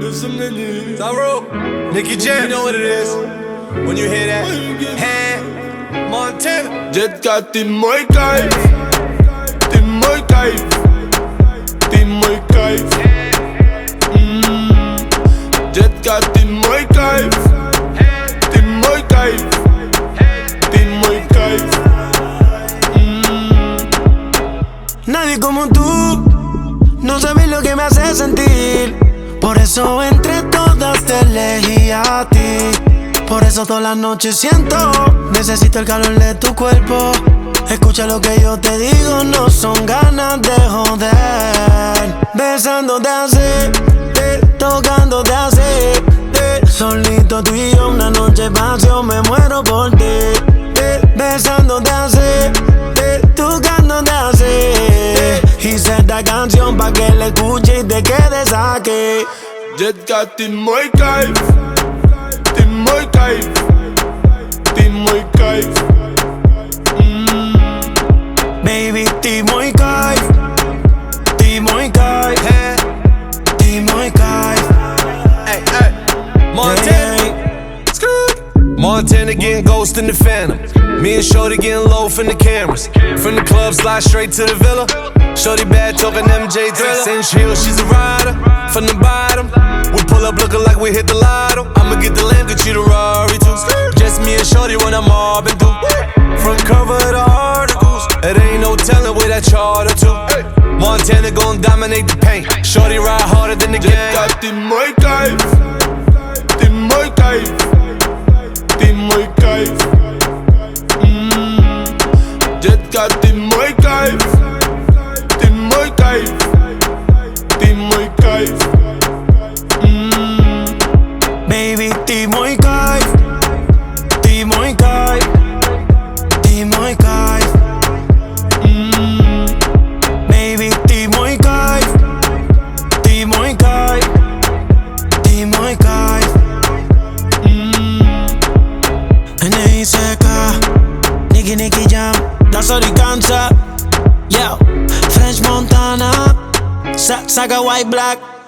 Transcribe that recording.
Zaru, Nicky Jam, you know what it is. When you hear that, hand, Montana. Jetka, ty mój kajf. Ty mój kajf. Ty mój kajf. Jetka, ty mój kajf. Ty mój kajf. Ty mój kajf. Nadie como tú, no sabes lo que me hace sentir. Por eso entre todas te elegí a ti. Por eso todas las noches siento, necesito el calor de tu cuerpo. Escucha lo que yo te digo, no son ganas de joder. Besándote así, tocándote así. Solito tú y yo, una noche pasión, me muero por ti. Besándote así, tocándote así. Hice esta canción pa' que la escuches y te quedes aquí. Jetka, ty mój kajf. Ty mój kajf. Ty mój kajf. Baby, ty mój kajf. Ty mój kajf. Ty mój kajf. Hey, hey, Montana. Montana getting ghost in the phantom. Me and Shorty getting low from the cameras. From the club, slide straight to the villa. Shorty bad, talking MJ Thriller. 6-inch heels, she's a rider. From the bottom, we pull up looking like we hit the lotto. I'ma get the lamb, get you the Rari too. Just me and Shorty when I'm mobbing through. Front cover of the articles. It ain't no telling where that charter to. Montana gon' dominate the paint. Shorty ride harder than the game. Jetka, ty mój kajf. Ty mój kajf. Ty mój kajf. Jetka, ty mój kajf. Ty mój kajf. Ty mój kajf. Baby, ty mój kajf. Ty mój kajf. Ty mój kajf. Baby, ty mój kajf. Ty mój kajf. Ty mój kajf. NICK, Nicky Jam, La Soricanza. Yo, French Montana, Saga White Black.